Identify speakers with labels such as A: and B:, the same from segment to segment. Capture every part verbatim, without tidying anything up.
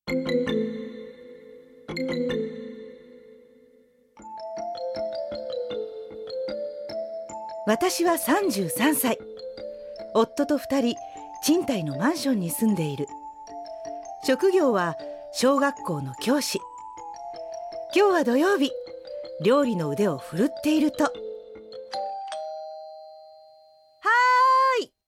A: 私はさんじゅうさんさい。夫とふたり、賃貸のマンションに住んでいる。職業は小学校の教師。今日は土曜日、料理の腕を振るっていると、はーい。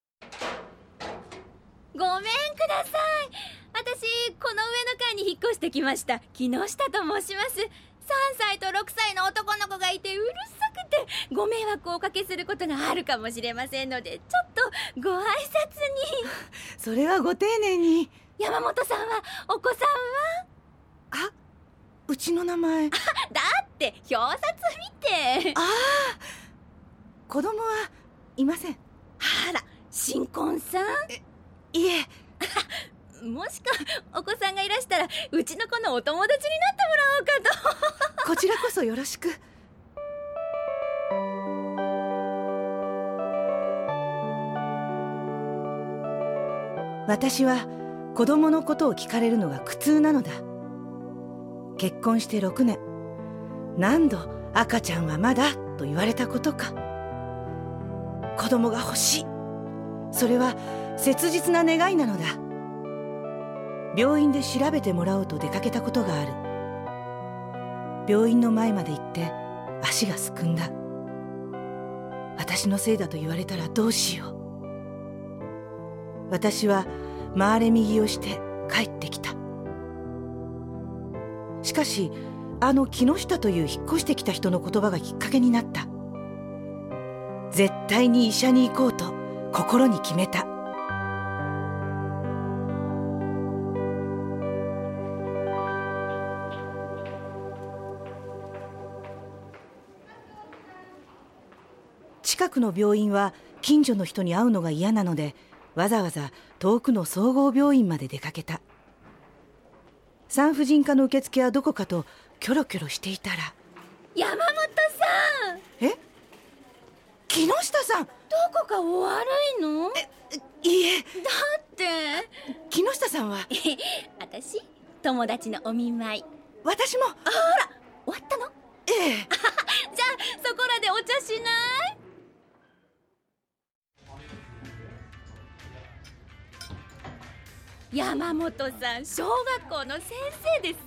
B: ごめんください。私、この上の階に引っ越してきました木下と申します。さんさいとろくさいの男の子がいてうるさくてご迷惑をおかけすることがあるかもしれませんので、ちょっとご挨拶に。
A: それはご丁寧に。
B: 山本さんはお子さんは？
A: あ、うちの名前。
B: だって表札見て。
A: ああ、子供はいません。
B: あら、新婚さん？
A: いえ。
B: もしかお子さんがいらしたらうちの子のお友達になってもらおうかと。
A: こちらこそよろしく。私は子供のことを聞かれるのが苦痛なのだ。結婚してろくねん、何度赤ちゃんはまだと言われたことか。子供が欲しい、それは切実な願いなのだ。病院で調べてもらおうと出かけたことがある。病院の前まで行って足がすくんだ。私のせいだと言われたらどうしよう。私は回れ右をして帰ってきた。しかしあの木下という引っ越してきた人の言葉がきっかけになった。絶対に医者に行こうと心に決めた。近くの病院は近所の人に会うのが嫌なので、わざわざ遠くの総合病院まで出かけた。産婦人科の受付はどこかとキョロキョロしていたら、
B: 山本さん。
A: え、木下さん。ど
B: こかお悪いの？
A: え、いいえ。
B: だって
A: 木下さんは
B: 私、友達のお見舞い。
A: 私も。
B: あら、終わったの？
A: ええ。
B: じゃあそこらでお茶しない？山本さん、小学校の先生ですって。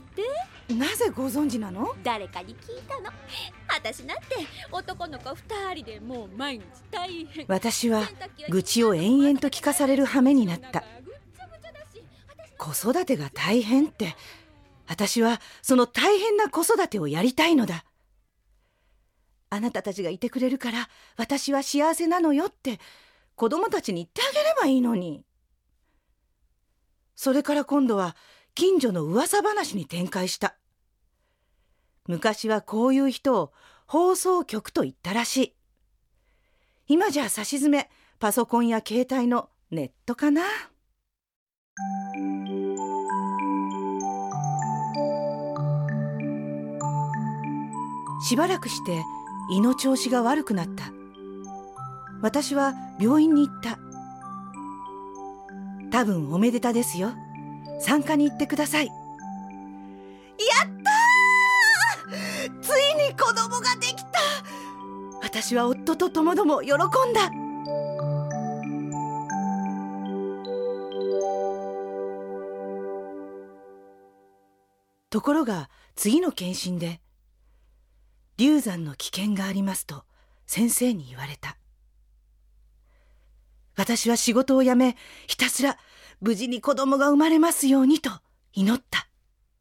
A: なぜご存知なの？
B: 誰かに聞いたの。私なんて男の子二人でもう毎日大変。
A: 私は愚痴を延々と聞かされる羽目になった。子育てが大変って、私はその大変な子育てをやりたいのだ。あなたたちがいてくれるから私は幸せなのよって子供たちに言ってあげればいいのに。それから今度は近所の噂話に展開した。昔はこういう人を放送局と言ったらしい。今じゃさしずめパソコンや携帯のネットかな。しばらくして胃の調子が悪くなった。私は病院に行った。多分おめでたですよ。産科に行ってください。やったー！ついに子供ができた。私は夫とともども喜んだ。ところが次の検診で、流産の危険がありますと先生に言われた。私は仕事を辞め、ひたすら無事に子供が生まれますようにと祈った。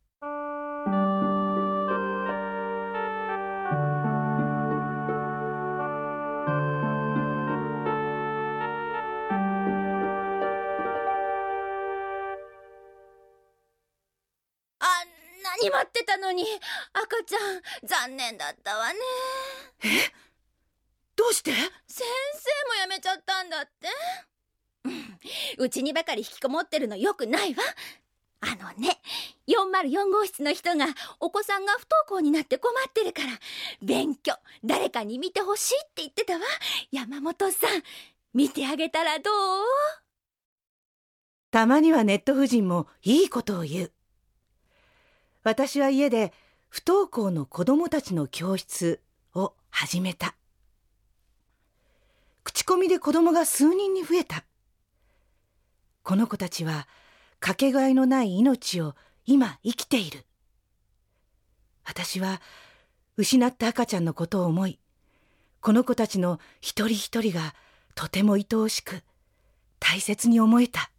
B: あんなに待ってたのに赤ちゃん残念だったわね。
A: え？どうして？
B: 先生も辞めちゃったんだって。うちにばかり引きこもってるのよくないわ。あのね、よんまるよん号室の人がお子さんが不登校になって困ってるから勉強誰かに見てほしいって言ってたわ。山本さん、見てあげたらどう？
A: たまにはネット婦人もいいことを言う。私は家で不登校の子供たちの教室を始めた。口コミで子供が数人に増えた。この子たちはかけがえのない命を今生きている。私は失った赤ちゃんのことを思い、この子たちの一人一人がとても愛おしく大切に思えた。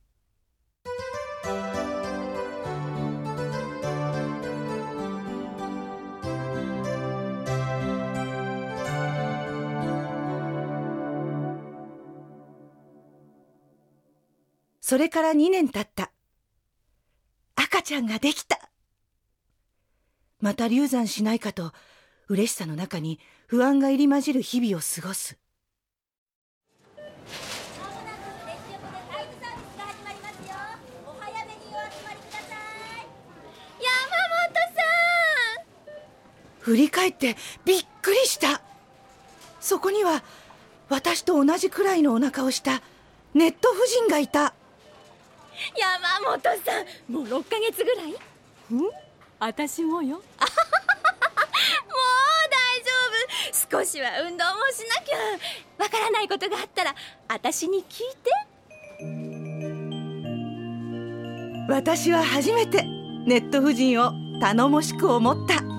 A: それからにねん経った。赤ちゃんができた。また流産しないかと嬉しさの中に不安が入り混じる日々を過ごす。振り返ってびっくりした。そこには私と同じくらいのお腹をしたネット婦人がいた。
B: 山本さん、もうろっかげつぐらい？
C: うん？私もよ。もう
B: 大丈夫。少しは運動もしなきゃ。わからないことがあったら私に聞いて。
A: 私は初めてネット婦人を頼もしく思った。